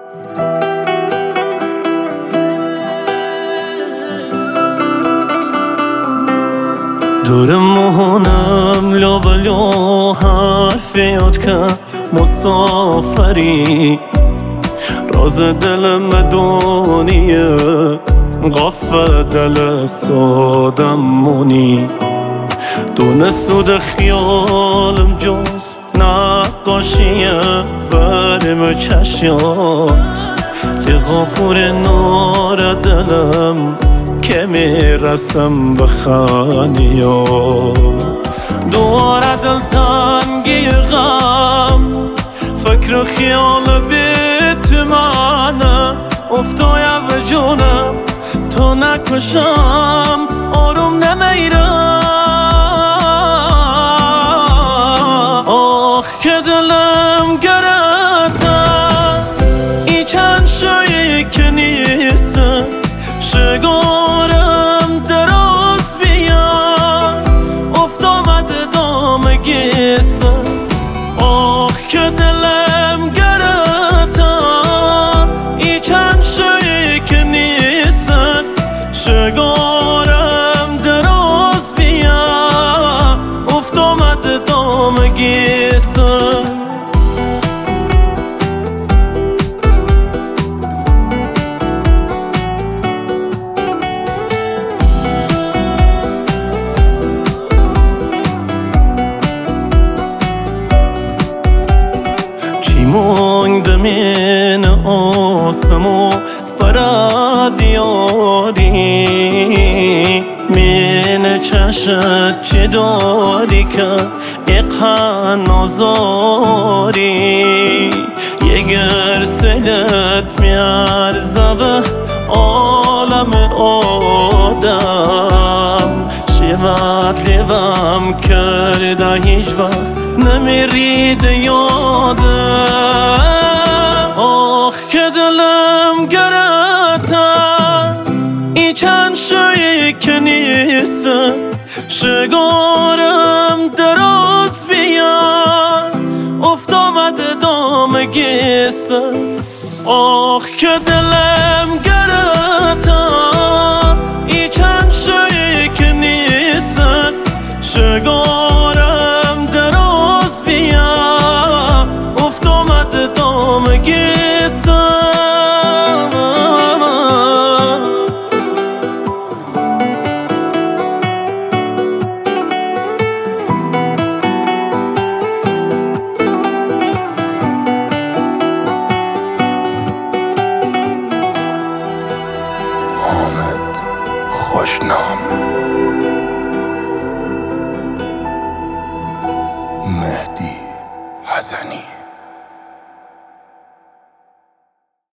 دورم مهونم لو بلو حرف یاد که مسافری راز دلم دونیه غفه دل سادم مونی دون سود خیالم جز نقاشیه برم چشیات که غفور نار دلم که میرسم به خانیو دواره دل تنگی غم فکر و خیال بیت منه افتای و جونم تو نکشم آروم نمیرم آخ که دلم گرده ای چند شایی که نیستم شگارم دراز بیاد افت آمده دام گیسم آخ که دلم گرتم ای چند شایی که نیستن شگارم دراز بیاد افت آمده دام گیسم مانگ من آسمو فرادیاری من چشت چه داری که اقها نزاری یگر سلت میارزه به عالم آدم شیوت لیوم کرده هیچ وقت نمیرید یادم آخ که دلم گرتم ای چند شایی که نیستم شگارم دراز بیاد افت آمده دام گیسم آخ که دلم گرتم ای چند شایی که نیستم شگارم دراز بیاد افت آمده دام گیسم حامد خوشنام مهدی حسنی